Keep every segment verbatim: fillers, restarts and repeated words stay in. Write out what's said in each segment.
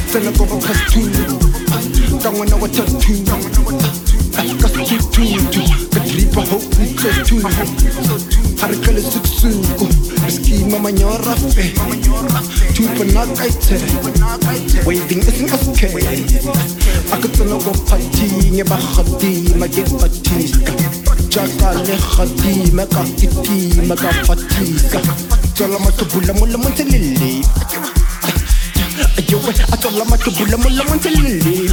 Sena go go cartoon. Kangwe na wa tattoo. Kasututu. Kadripa hope ni tattoo. Harikale sutsuko. Riski mama nyora fe. Tupa na kaite. Waving isn't okay. Akatana go party. Nye bahati. Mage patiska. Chaka le khati. Maka kiti. Maka patiska. Chola matubula mula montelele. Ayo we. Chola matubula mula montelele.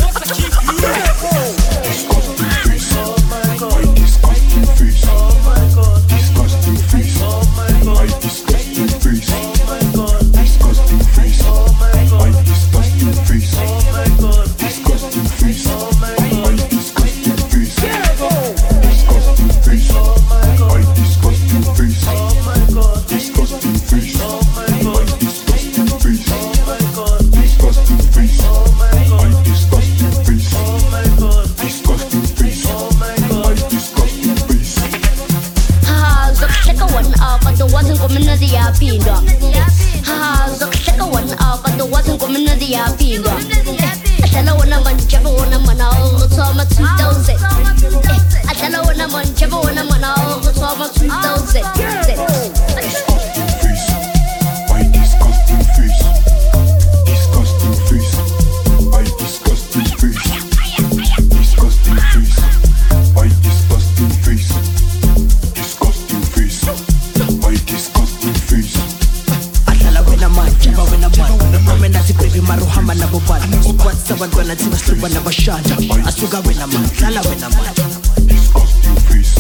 Asuka wena man, lala wena man. Disgusting face,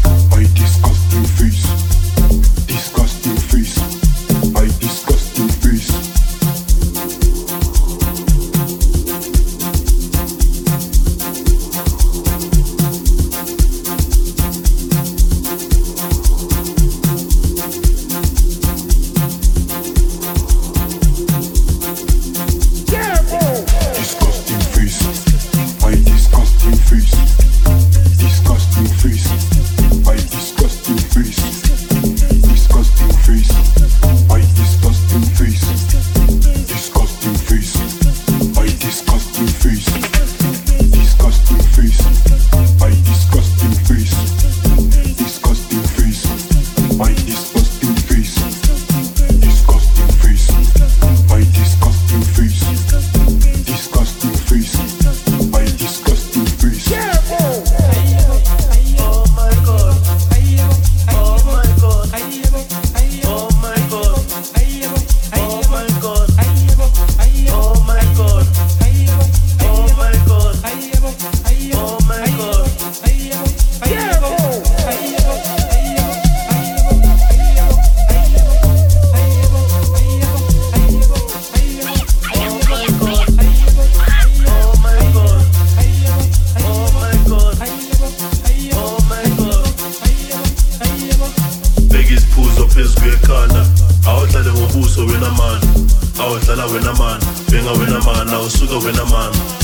I disgusting face. Disgusting face, I disgusting face. Awudlala wena man, benga wena man, awusuka wena man.